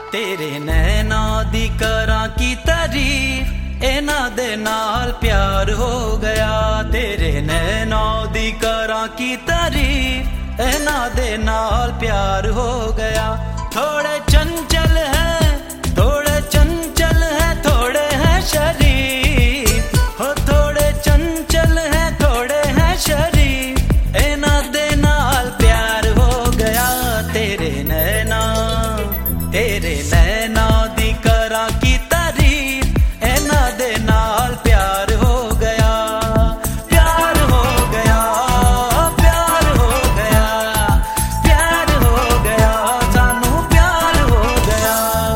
तेरे नैना दी करां की तारीफ इन्हां दे नाल प्यार हो गया। तेरे नैना दी करां की तारीफ इन्हां दे नाल प्यार हो गया। थोड़े चंचल है थोड़े चंचल है थोड़े हैं शरीफ हो थोड़े चंचल है थोड़े हैं शरीफ इन्हां दे नाल प्यार हो गया। तेरे नैना दी करां की तारीफ इन्हां दे नाल प्यार हो गया। प्यार हो गया प्यार हो गया प्यार हो गया सानू प्यार हो गया।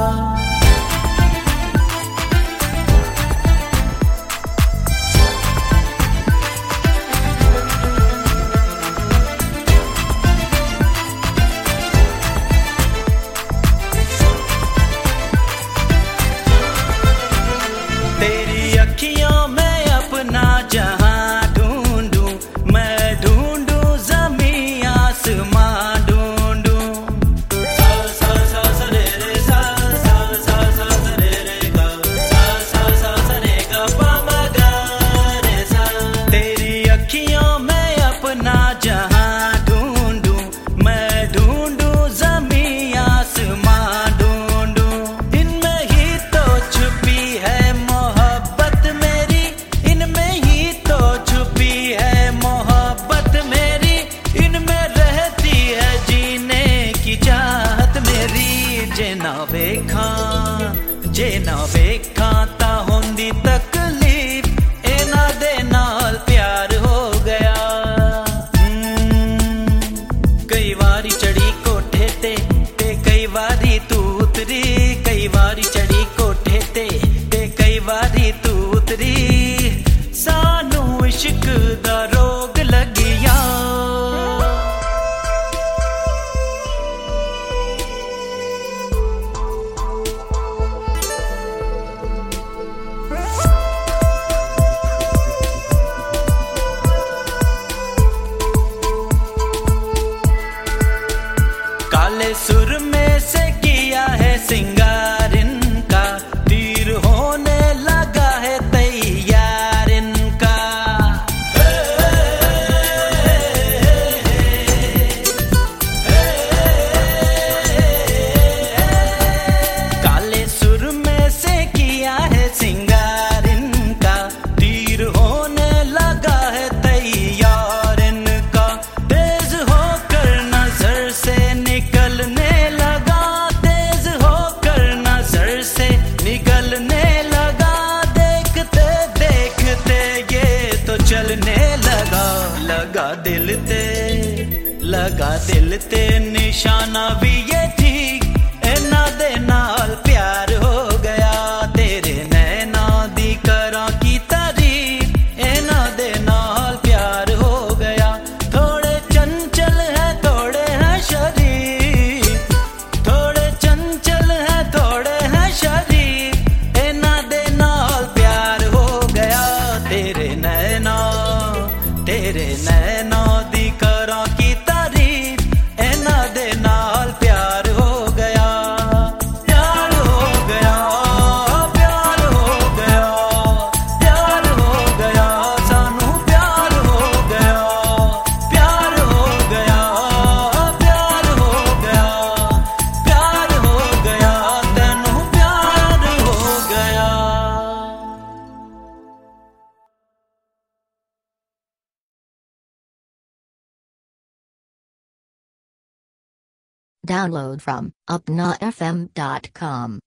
तेरी अखियों में अपना जहां ढूंढूं मैं ढूंढूं ज़मीं आसमां ढूंढूं। सा सा सा सा रे रे सा सा सा सा सा रे रे गा सा सा सा सा रे गा पा मा गा रे सा। तेरी अखियों में अपना जहां ढूंढूं मैं ढूंढूं ज़मीं आसमां ढूंढूं। इनमें ही तो छुपी है मोहब्बत मेरी इनमें ही तो छुपी है मोहब्बत मेरी इनमें रहती है जीने की चाहत मेरी। जे ना वेखा ता होंदी तकलीफ इन्हां दे नाल प्यार हो गया। कई वारी चढ़ी कोठे ते कई वारी तू उतरी कई वारी चढ़ी कोठे ते कई वारी तू उतरी सानू इश्क दा रोग लगिया। काले सुरमे से किया है सिंगार इनका तीर होने लगा है तैयार इनका। काले सुरमे से किया है सिंगार इनका तीर होने लगा है तैयार इनका। तेज होकर नजर से निकलने लगा तेज होकर नजर से निकलने लगा। देखते देखते ये तो चलने लगा लगा दिल ते निशाना भी ये ठीक इन्हां दे नाल प्यार हो गया। तेरे नैना दी करां की तारीफ इन्हां दे नाल प्यार हो गया। थोड़े चंचल है थोड़े हैं शरीफ थोड़े चंचल है थोड़े हैं शरीफ इन्हां दे नाल प्यार हो गया। तेरे नैना दी करां की तारीफ इन्हां दे नाल प्यार हो गया। प्यार हो गया प्यार हो गया प्यार हो गया सानू प्यार हो गया। प्यार हो गया प्यार हो गया प्यार हो गया तैनू प्यार हो गया। Download from upnafm.com.